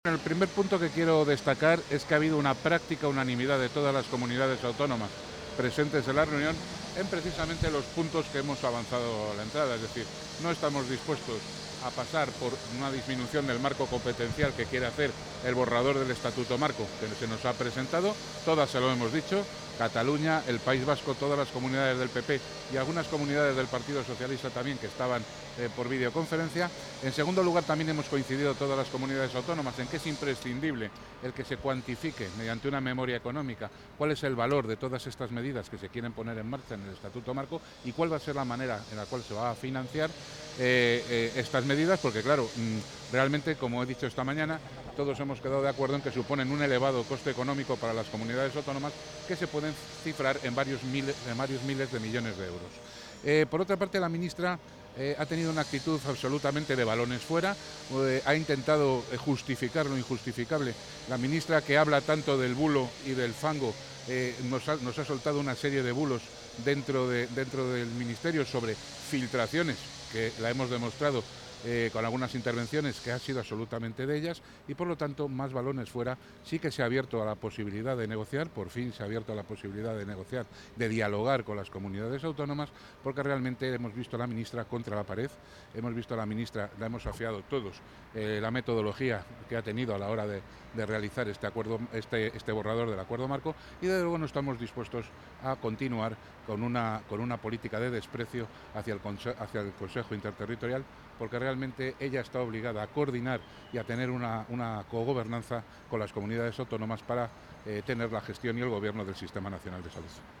El primer punto que quiero destacar es que ha habido una práctica unanimidad de todas las comunidades autónomas presentes en la reunión en precisamente los puntos que hemos avanzado a la entrada. Es decir, no estamos dispuestos a pasar por una disminución del marco competencial que quiere hacer el borrador del Estatuto Marco que se nos ha presentado. Todas se lo hemos dicho: Cataluña, el País Vasco, todas las comunidades del PP y algunas comunidades del Partido Socialista también, que estaban por videoconferencia. En segundo lugar, también hemos coincidido todas las comunidades autónomas en que es imprescindible el que se cuantifique mediante una memoria económica cuál es el valor de todas estas medidas que se quieren poner en marcha en el Estatuto Marco y cuál va a ser la manera en la cual se va a financiar estas medidas, porque claro, realmente, como he dicho esta mañana, todos hemos quedado de acuerdo en que suponen un elevado coste económico para las comunidades autónomas que se pueden cifrar en varios miles de millones de euros. Por otra parte, la ministra ha tenido una actitud absolutamente de balones fuera, ha intentado justificar lo injustificable. La ministra, que habla tanto del bulo y del fango, nos ha soltado una serie de bulos dentro del Ministerio sobre filtraciones, que la hemos demostrado con algunas intervenciones que ha sido absolutamente de ellas, y por lo tanto más balones fuera. Sí que se ha abierto a la posibilidad de negociar, por fin se ha abierto a la posibilidad de negociar, de dialogar con las comunidades autónomas, porque realmente hemos visto a la ministra contra la pared, hemos visto a la ministra, la hemos afiado todos, la metodología que ha tenido a la hora de realizar este acuerdo, este borrador del acuerdo marco, y desde luego no estamos dispuestos a continuar con una política de desprecio hacia el Consejo Interterritorial, porque realmente ella está obligada a coordinar y a tener una cogobernanza con las comunidades autónomas para tener la gestión y el gobierno del Sistema Nacional de Salud.